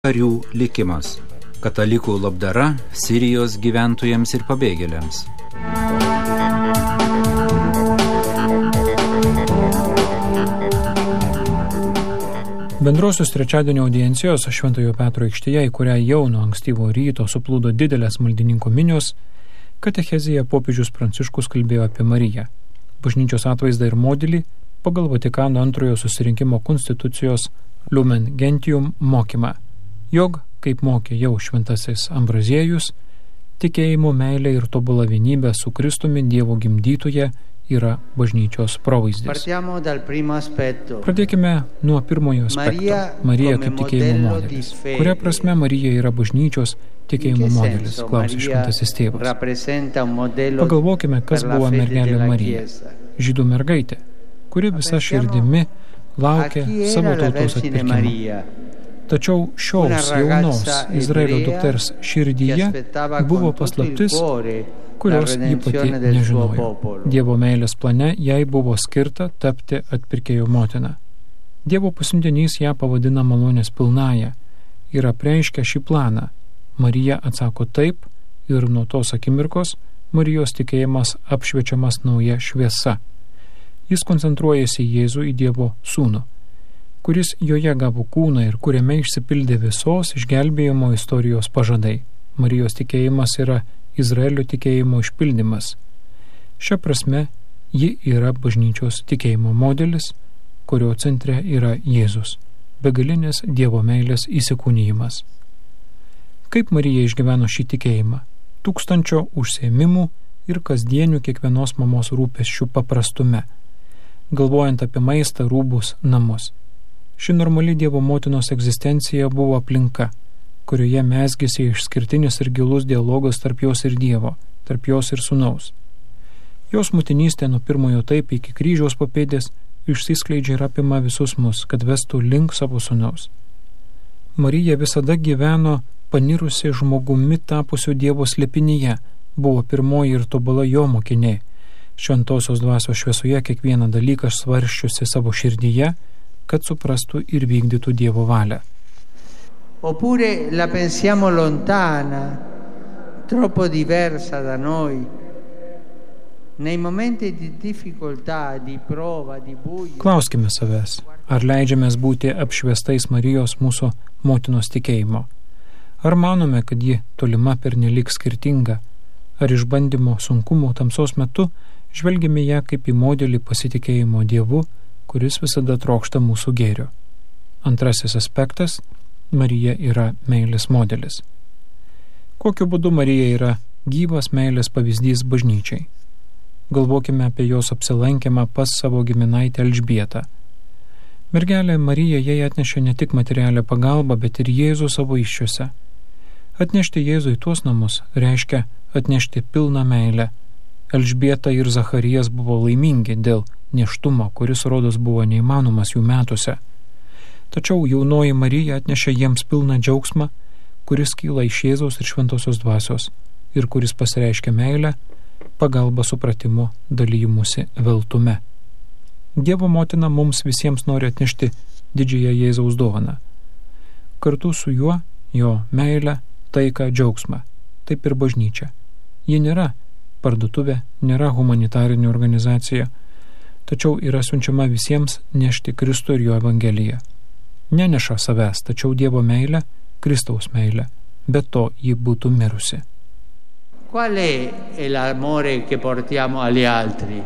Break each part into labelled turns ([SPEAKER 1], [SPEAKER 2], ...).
[SPEAKER 1] Karių likimas. Katalikų labdara Sirijos gyventojams ir pabėgėliams.
[SPEAKER 2] Bendrosios trečiadienio audiencijos Šventojo Petro aikštėje, į kurią jau nuo ankstyvo ryto suplūdo didelės maldininkų minios, katechezėje popiežius Pranciškus kalbėjo apie Mariją, bažnyčios atvaizdą ir modelį pagal Vatikano antrojo susirinkimo konstitucijos Lumen Gentium mokymą, jog, kaip mokė jau šventasis Ambraziejus, tikėjimo, meilė ir tobula vienybė su Kristumi Dievo gimdytoje yra bažnyčios provaizdis. Pradėkime nuo pirmojo aspekto. Marija kaip tikėjimo modelis. Kuria prasme Marija yra bažnyčios tikėjimo modelis, klausė šventasis tėvas. Pagalvokime, kas buvo mergelė Marija. Žydų mergaitė, kuri visa širdimi laukė savo tautos atpirkimo. Tačiau šios jaunos Izraelio dukters širdyje buvo paslaptis, kurios ji pati nežinojo. Dievo meilės plane jai buvo skirta tapti atpirkėjo motina. Dievo pasiuntinys ją pavadina malonės pilnąja ir apreiškia šį planą. Marija atsako taip ir nuo tos akimirkos Marijos tikėjimas apšviečiamas nauja šviesa. Jis koncentruojasi į Jėzų, į Dievo sūnų, kuris joje gavo kūną ir kuriame išsipildė visos išgelbėjimo istorijos pažadai. Marijos tikėjimas yra Izraelio tikėjimo išpildymas. Šia prasme, ji yra bažnyčios tikėjimo modelis, kurio centre yra Jėzus, begalinis Dievo meilės įsikūnijimas. Kaip Marija išgyveno šį tikėjimą? 1000 užsiėmimų ir kasdienių kiekvienos mamos rūpesčių paprastume, galvojant apie maistą, rūbus, namus. Ši normali Dievo motinos egzistencija buvo aplinka, kurioje mezgėsi išskirtinis ir gilus dialogas tarp jos ir Dievo, tarp jos ir sūnaus. Jos motinystė nuo pirmojo taip iki kryžiaus papėdės išsiskleidžia ir apima visus mus, kad vestų link savo sūnaus. Marija visada gyveno panirusi žmogumi tapusiu Dievo slėpinyje, buvo pirmoji ir tobula jo mokinė, šventosios dvasios šviesoje kiekvieną dalyką svarsčiusi savo širdyje, kad suprastų ir vykdytų Dievo valią.
[SPEAKER 3] Oppure la pensiamo lontana, troppo diversa da noi. Nei momenti di difficoltà, di prova, di buio.
[SPEAKER 2] Klauskime savęs, ar leidžiamės būti apšviestais Marijos mūsų motinos tikėjimo? Ar manome, kad ji tolima pernelyg skirtinga? Ar išbandymo sunkumo tamsos metu žvelgiame ją kaip į modelį pasitikėjimo Dievu, kuris visada trokšta mūsų gėrio? Antrasis aspektas – Marija yra meilės modelis. Kokiu būdu Marija yra gyvas meilės pavyzdys bažnyčiai? Galvokime apie jos apsilankymą pas savo giminaitę Elžbietą. Mergelė Marija jai atnešė ne tik materialią pagalbą, bet ir Jėzų savo įsčiose. Atnešti Jėzų į tuos namus reiškia atnešti pilną meilę. Elžbieta ir Zacharijas buvo laimingi dėl nėštumo, kuris rodos buvo neįmanomas jų metuose. Tačiau jaunoji Marija atnešė jiems pilną džiaugsmą, kuris kyla iš Jėzaus ir šventosios dvasios ir kuris pasireiškia meilę, pagalba supratimu, dalyjimusi veltume. Dievo motina mums visiems nori atnešti didžiąją Jėzaus dovaną. Kartu su juo, jo meilę, taiką, džiaugsmą. Taip ir bažnyčia. Ji nėra parduotuvė, nėra humanitarinė organizacija, tačiau yra siunčiama visiems nešti Kristų ir jo evangeliją. Neneša savęs, tačiau Dievo meilę, Kristaus meilę, bet to ji būtų mirusi.
[SPEAKER 3] Qual è l'amore che portiamo agli altri?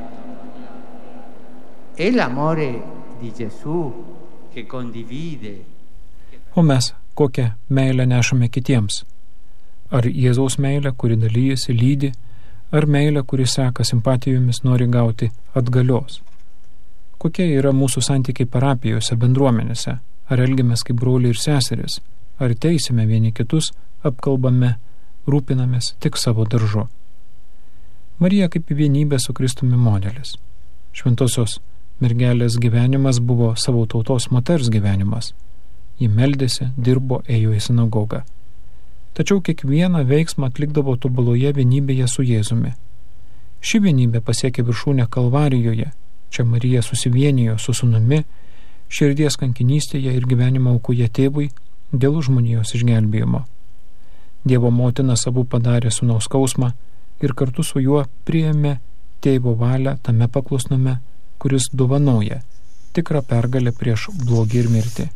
[SPEAKER 3] È l'amore di Gesù che condivide.
[SPEAKER 2] O mes kokią meilę nešame kitiems? Ar Jėzaus meilę, kuri dalyjasi, lydi, ar meilę, kuri seka simpatijomis, nori gauti atgalios? Kokie yra mūsų santykiai parapijose, bendruomenėse? Ar elgiamės kaip broliai ir seserys? Ar teisime vieni kitus, apkalbame, rūpinamės tik savo daržu? Marija kaip vienybė su Kristumi modelis. Šventosios mergelės gyvenimas buvo savo tautos moters gyvenimas. Ji meldėsi, dirbo, ėjo į sinagogą. Tačiau kiekvieną veiksmą atlikdavo tobuloje vienybėje su Jėzumi. Ši vienybė pasiekė viršūnę Kalvarijoje. Čia Marija susivienijo su sūnumi, širdies kankinystėje ir gyvenimo aukoje tėvui, dėl žmonijos išgelbėjimo. Dievo motina savų padarė sūnaus skausmą ir kartu su juo priėmė tėvo valią tame paklusnume, kuris dovanoja tikrą pergalę prieš blogį ir mirtį.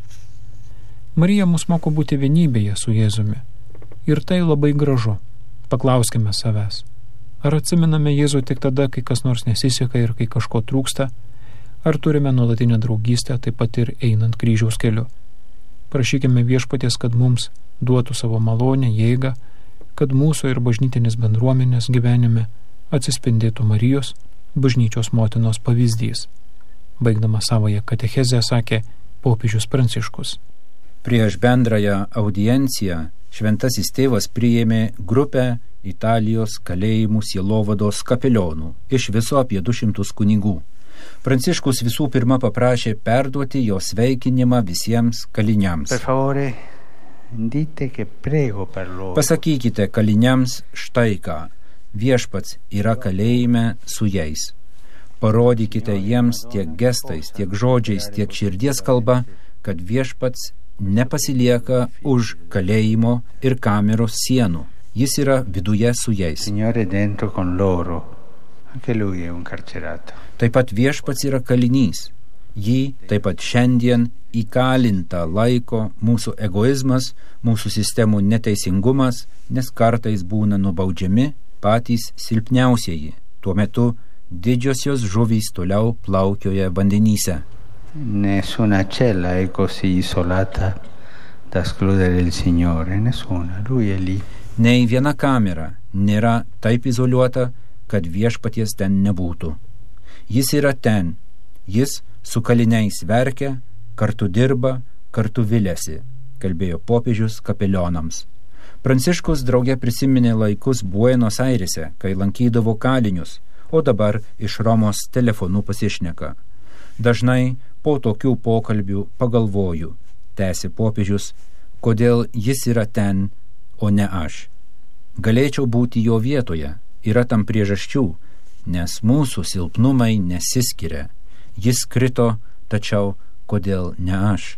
[SPEAKER 2] Marija mus moko būti vienybėje su Jėzumi. Ir tai labai gražu. Paklauskime savęs. Ar atsimename Jėzų tik tada, kai kas nors nesiseka ir kai kažko trūksta? Ar turime nuolatinę draugystę, taip pat ir einant kryžiaus keliu? Prašykime Viešpaties, kad mums duotų savo malonę, jėgą, kad mūsų ir bažnytinės bendruomenės gyvenime atsispindėtų Marijos, bažnyčios motinos pavyzdys. Baigdama savoje katechezę sakė popiežius Pranciškus.
[SPEAKER 1] Prieš bendrąją audienciją šventasis tėvas priėmė grupę Italijos kalėjimų sielovados kapelionų, iš viso apie 200 kunigų. Pranciškus visų pirma paprašė perduoti jo sveikinimą visiems kaliniams.
[SPEAKER 3] Per favore, dite che prego per loro.
[SPEAKER 1] Pasakykite kaliniams štai ką, Viešpats yra kalėjime su jais. Parodykite jiems tiek gestais, tiek žodžiais, tiek širdies kalba, kad Viešpats nepasilieka už kalėjimo ir kameros sienų. Jis yra viduje su jais.
[SPEAKER 3] Signore dentro con loro. Anche lui è un carcerato.
[SPEAKER 1] Taip pat Viešpats yra kalinys. Jį taip pat šiandien įkalintą laiko mūsų egoizmas, mūsų sistemų neteisingumas, nes kartais būna nubaudžiami patys silpniausieji. Tuo metu didžiosios žuvys toliau plaukioja vandenyse.
[SPEAKER 3] Nessuna cella è così isolata da escludere il Signore, nessuna, lui è lì.
[SPEAKER 1] Nei viena kamera nėra taip izoliuota, kad Viešpaties ten nebūtų. Jis yra ten, jis su kaliniais verkia, kartu dirba, kartu viliasi, kalbėjo popiežius kapelionams. Pranciškus drauge prisiminė laikus Buenos Airėse, kai lankydavo kalinius, o dabar iš Romos telefonu pasišneka. Dažnai po tokių pokalbių pagalvoju, tęsė popiežius, kodėl jis yra ten, o ne aš. Galėčiau būti jo vietoje, yra tam priežasčių, nes mūsų silpnumai nesiskiria. Jis krito, tačiau kodėl ne aš?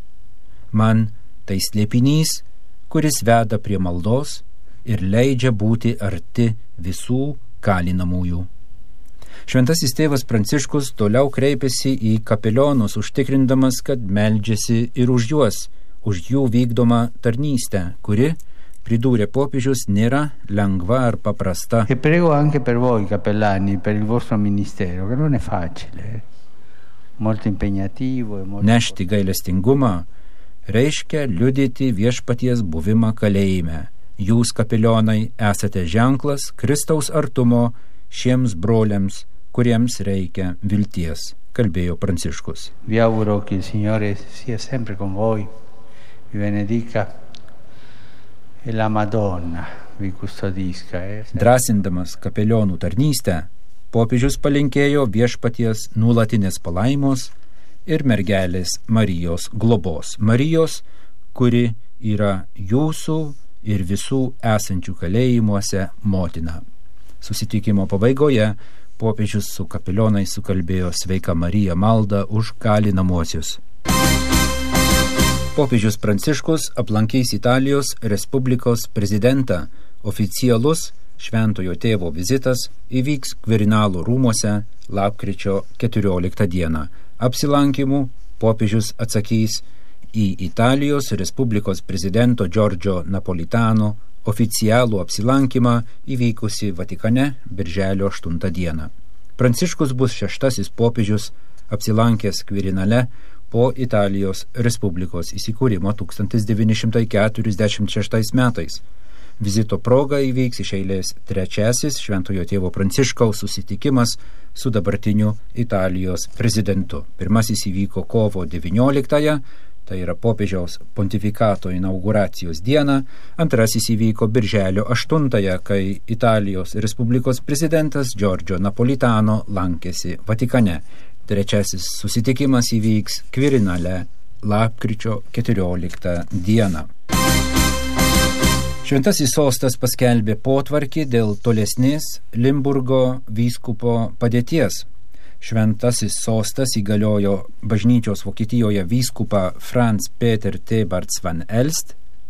[SPEAKER 1] Man tai slėpinys, kuris veda prie maldos ir leidžia būti arti visų kalinamųjų. Šventasis tėvas Pranciškus toliau kreipėsi į kapelionus, užtikrindamas, kad meldžiasi ir už juos, už jų vykdomą tarnystę, kuri, pridūrė popiežius, nėra lengva ar paprasta.
[SPEAKER 3] E prego anche per voi capellani, per il vostro ministero, che non è facile, molto impegnativo e molto...
[SPEAKER 1] Nešti gailestingumą reiškia liudyti Viešpaties buvimą kalėjime. Jūs, kapelionai, esate ženklas Kristaus artumo šiems broliams, kuriems reikia vilties, kalbėjo Pranciškus.
[SPEAKER 3] Vi auguro che il Signore sia sempre con voi, vi benedica e la Madonna vi custodisca.
[SPEAKER 1] Drąsindamas kapelionų tarnystę, popiežius palinkėjo Viešpaties nuolatinės palaimos ir mergelės Marijos globos. Marijos, kuri yra jūsų ir visų esančių kalėjimuose motina. Susitikimo pabaigoje popiežius su kapelionais sukalbėjo Sveika Marija maldą už kalinamuosius. Popiežius Pranciškus aplankys Italijos Respublikos prezidentą. Oficialus Šventojo tėvo vizitas įvyks Kvirinalo rūmuose lapkričio 14 dieną. Apsilankymų popiežius atsakys į Italijos Respublikos prezidento Giorgio Napolitano oficialų apsilankymą įvykusi Vatikane birželio 8 dieną. Pranciškus bus 6. popiežius apsilankęs Kvirinale po Italijos Respublikos įsikūrimo 1946 metais. Vizito proga įvyks iš eilės 3. Šventojo tėvo Pranciškaus susitikimas su dabartiniu Italijos prezidentu. Pirmasis įvyko kovo 19, tai yra popiežiaus pontifikato inauguracijos dieną. Antrasis įvyko birželio 8, kai Italijos Respublikos prezidentas Giorgio Napolitano lankėsi Vatikane. 3. susitikimas įvyks Kvirinale lapkričio 14 dieną. Šventasis sostas paskelbė potvarkį dėl tolesnės Limburgo vyskupo padėties. Šventasis sostas įgaliojo bažnyčios Vokietijoje vyskupą Franz Peter Thebarts van Elst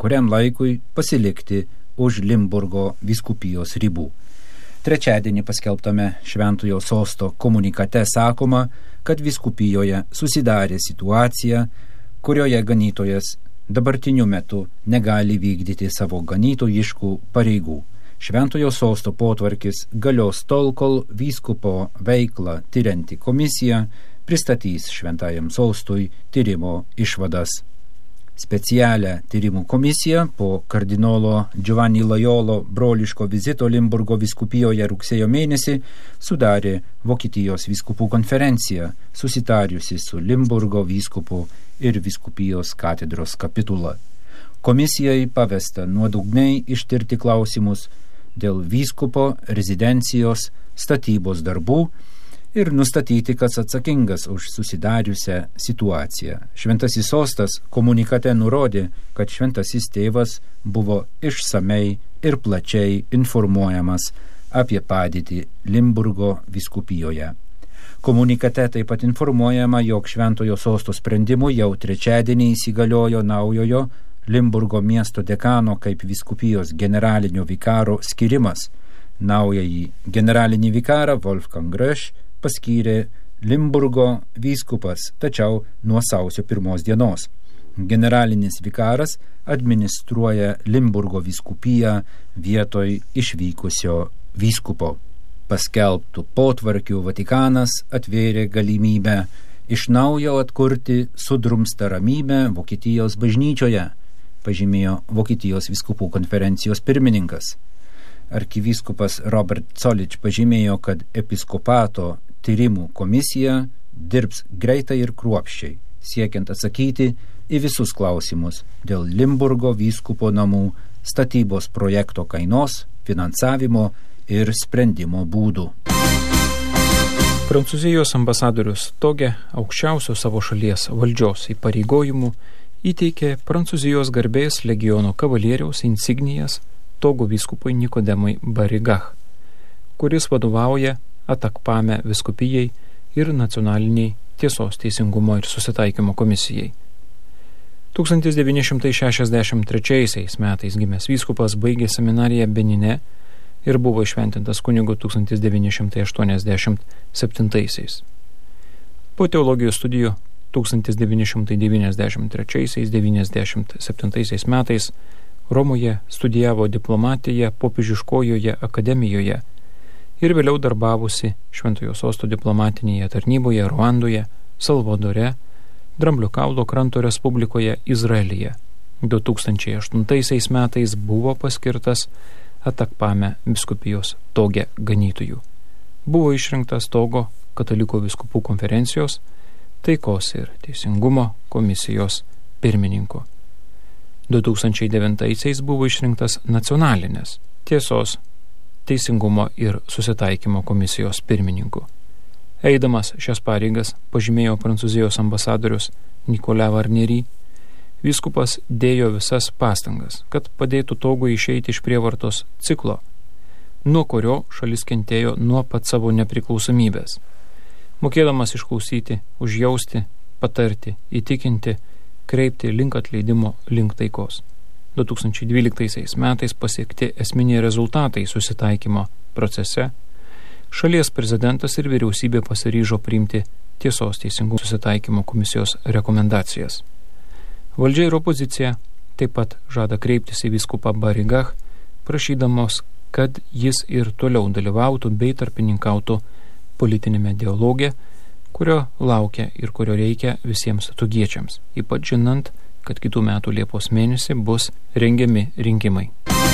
[SPEAKER 1] kuriam laikui pasilikti už Limburgo vyskupijos ribų. Trečiadienį paskelbtame Šventojo sosto komunikate sakoma, kad vyskupijoje susidarė situacija, kurioje ganytojas dabartiniu metu negali vykdyti savo ganytojiškų pareigų. Šventojo sosto potvarkis galios tol, kol vyskupo veiklą tyrianti komisija pristatys Šventajam sostui tyrimo išvadas. Specialią tyrimų komisiją po kardinolo Giovanni Laiolo broliško vizito Limburgo vyskupijoje rugsėjo mėnesį sudarė Vokietijos vyskupų konferencija, susitariusi su Limburgo vyskupu ir vyskupijos katedros kapitula. Komisijai pavesta nuodugniai ištirti klausimus dėl vyskupo rezidencijos statybos darbų ir nustatyti, kas atsakingas už susidariusią situaciją. Šventasis sostas komunikate nurodė, kad šventasis tėvas buvo išsamei ir plačiai informuojamas apie padėtį Limburgo vyskupijoje. Komunikate taip pat informuojama, jog Šventojo sosto sprendimu jau trečiadienį įsigaliojo naujojo Limburgo miesto dekano kaip vyskupijos generalinio vikaro skirimas. Naująjį generalinį vikarą Wolfgang Rösch paskyrė Limburgo vyskupas, tačiau nuo sausio 1 dienos. Generalinis vikaras administruoja Limburgo vyskupiją vietoj išvykusio vyskupo. Paskelbtų potvarkių Vatikanas atvėrė galimybę iš naujo atkurti sudrumstą ramybę Vokietijos bažnyčioje, pažymėjo Vokietijos vyskupų konferencijos pirmininkas. Arkivyskupas Robert Zollitsch pažymėjo, kad episkopato tyrimų komisija dirbs greitai ir kruopščiai, siekiant atsakyti į visus klausimus dėl Limburgo vyskupo namų statybos projekto kainos, finansavimo ir sprendimo būdų.
[SPEAKER 2] Prancūzijos ambasadorius Toge aukščiausio savo šalies valdžios įpareigojimų įteikė Prancūzijos garbės legiono kavalieriaus insignijas Togo vyskupui Nikodemui Barigach, kuris vadovauja Atakpame vyskupijai ir nacionaliniai tiesos, teisingumo ir susitaikymo komisijai. 1963 metais gimęs vyskupas baigė seminariją Benine ir buvo įšventintas kunigu 1987. Po teologijos studijų 1993-1997 metais Romoje studijavo diplomatiją popiežiškojoje akademijoje ir vėliau darbavosi Šventojo sosto diplomatinėje tarnyboje Ruandoje, Salvadore, Dramblio kaulo kranto Respublikoje, Izraelyje. 2008 metais buvo paskirtas Atakpame vyskupijos Toge ganytojų. Buvo išrinktas Togo katalikų vyskupų konferencijos, taikos ir teisingumo komisijos pirmininku. 2009 buvo išrinktas nacionalinės tiesos, teisingumo ir susitaikymo komisijos pirmininku. Eidamas šias pareigas, pažymėjo Prancūzijos ambasadorius Nicolas Varnery, vyskupas dėjo visas pastangas, kad padėtų Togui išeiti iš prievartos ciklo, nuo kurio šalis kentėjo nuo pat savo nepriklausomybės. Mokėdamas išklausyti, užjausti, patarti, įtikinti, kreipti link atleidimo, link taikos. 2012 metais pasiekti esminiai rezultatai susitaikymo procese. Šalies prezidentas ir vyriausybė pasiryžo priimti tiesos, teisingumo susitaikymo komisijos rekomendacijas. Valdžia ir opozicija taip pat žada kreiptis į vyskupą Barigach, prašydamos, kad jis ir toliau dalyvautų bei tarpininkautų politinėme dialoge, kurio laukia ir kurio reikia visiems tugiečiams, ypač žinant, kad kitų metų Liepos mėnesį bus rengiami rinkimai.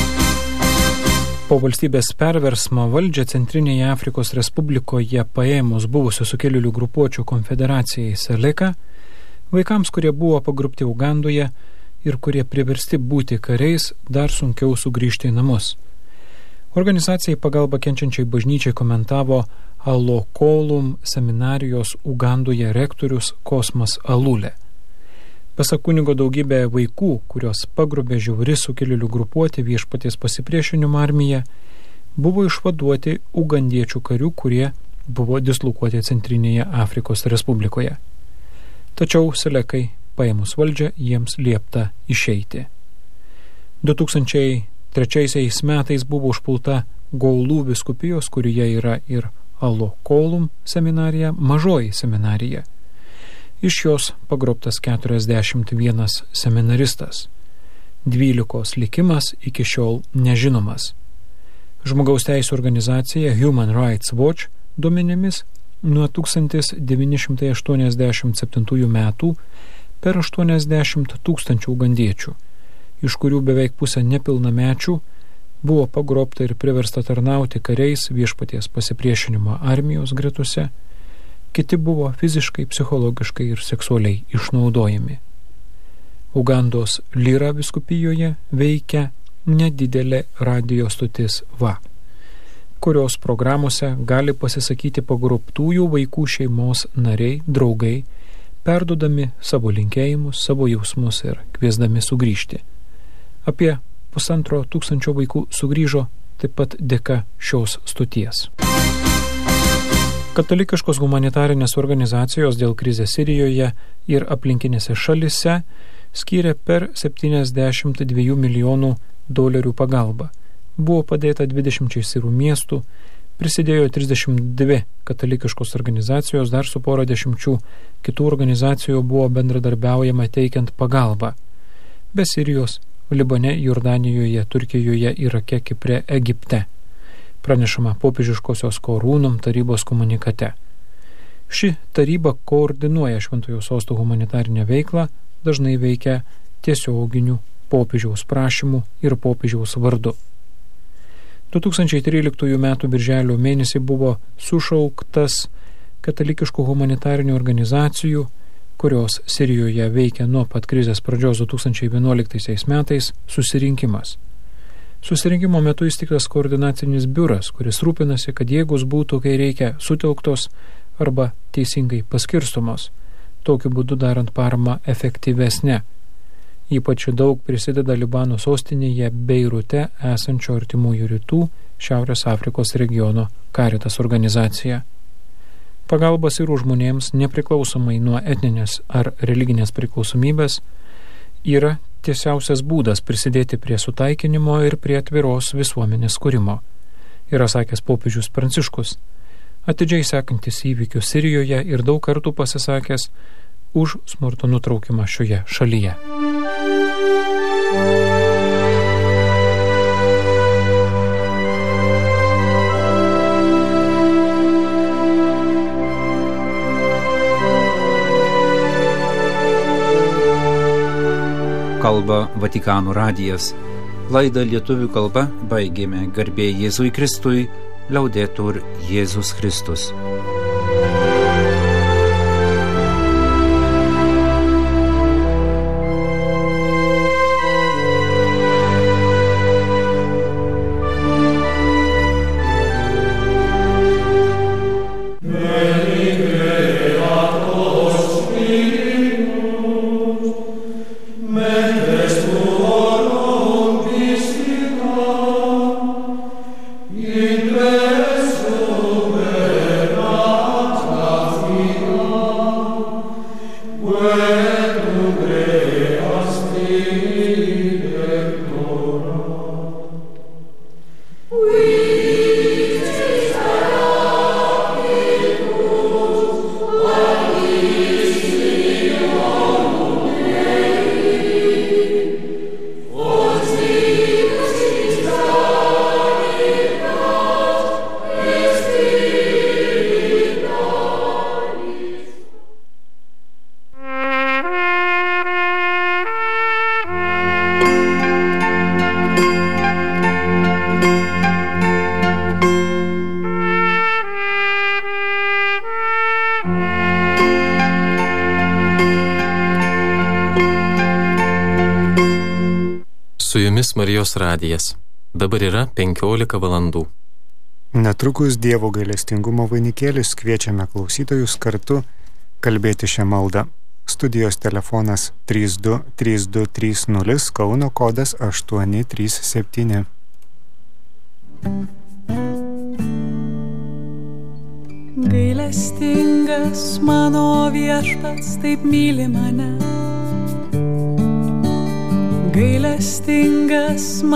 [SPEAKER 2] Po valstybės perversmo valdžią Centrinėje Afrikos Respublikoje paėmus buvusių sukilėlių grupuočių konfederacijai Seleka, vaikams, kurie buvo pagrupti Ugandoje ir kurie priversti būti kariais, dar sunkiau sugrįžti į namus. Organizacijai pagalba kenčiančiai bažnyčiai komentavo Alokolum seminarijos Ugandoje rektorius Kosmas Alulė. Pasak kunigo, daugybė vaikų, kurios pagrobė žiauri sukilėlių grupuotė Viešpaties pasipriešinimo armija, buvo išvaduoti ugandiečių karių, kurie buvo dislokuoti Centrinėje Afrikos Respublikoje. Tačiau Selekai paėmus valdžią jiems liepta išeiti. 2003 metais buvo užpulta Gaulų vyskupijos, kurioje yra ir Alokolum seminarija, mažoji seminarija. Iš jos pagrobtas 41 seminaristas. 12 likimas iki šiol nežinomas. Žmogaus teisų organizacija Human Rights Watch duomenimis nuo 1987 metų per 80 000 ugandiečių, iš kurių beveik pusė nepilnamečių, buvo pagrobta ir priversta tarnauti kariais Viešpaties pasipriešinimo armijos gretose, kiti buvo fiziškai, psichologiškai ir seksualiai išnaudojami. Ugandos Lira vyskupijoje veikia nedidelė radijo stotis VA, kurios programuose gali pasisakyti pagrobtųjų vaikų šeimos nariai, draugai, perduodami savo linkėjimus, savo jausmus ir kviesdami sugrįžti. Apie 1500 vaikų sugrįžo taip pat dėka šios stoties. Katalikiškos humanitarinės organizacijos dėl krizės Sirijoje ir aplinkinėse šalise skyrė per $72 milijonų pagalbą. Buvo padėta 20 sirų miestų, prisidėjo 32 katalikiškos organizacijos, dar su porą dešimčių kitų organizacijų buvo bendradarbiaujama teikiant pagalbą. Be Sirijos, Libane, Jordanijoje, Turkijoje, Irake, Kipre, Egipte. Pranešama popiežiškosios Korūnum tarybos komunikate. Ši taryba koordinuoja Šventojo Sosto humanitarinę veiklą, dažnai veikia tiesioginių popiežiaus prašymų ir popiežiaus vardu. 2013 m. birželio mėnesį buvo sušauktas katalikiškų humanitarinių organizacijų, kurios Sirijoje veikia nuo pat krizės pradžios 2011 metais, susirinkimas. Susirinkimo metu įsteigtas koordinacinis biuras, kuris rūpinasi, kad jėgos būtų, kai reikia, sutelktos arba teisingai paskirstomos, tokiu būdu darant paramą efektyvesnę. Ypač daug prisideda Libano sostinėje Beirute esančio Artimųjų rytų Šiaurės Afrikos regiono Caritas organizacija. Pagalba sirų žmonėms, nepriklausomai nuo etninės ar religinės priklausomybės, yra tiesiausias būdas prisidėti prie sutaikinimo ir prie atviros visuomenės kūrimo, yra sakęs popiežius Pranciškus, atidžiai sekantis įvykius Sirijoje ir daug kartų pasisakęs už smurto nutraukimą šioje šalyje.
[SPEAKER 1] Kalba Vatikano radijas. Laidą lietuvių kalba baigėme. Garbė Jėzui Kristui, Laudetur Jėzus Kristus.
[SPEAKER 4] Su jumis Marijos radijas. Dabar yra 15 valandų.
[SPEAKER 5] Netrukus Dievo gailestingumo vainikėlis, kviečiame klausytojus kartu kalbėti šią maldą. Studijos telefonas 323230, Kauno kodas 837.
[SPEAKER 6] Gailestingas mano viešpats taip myli mane. gailestingas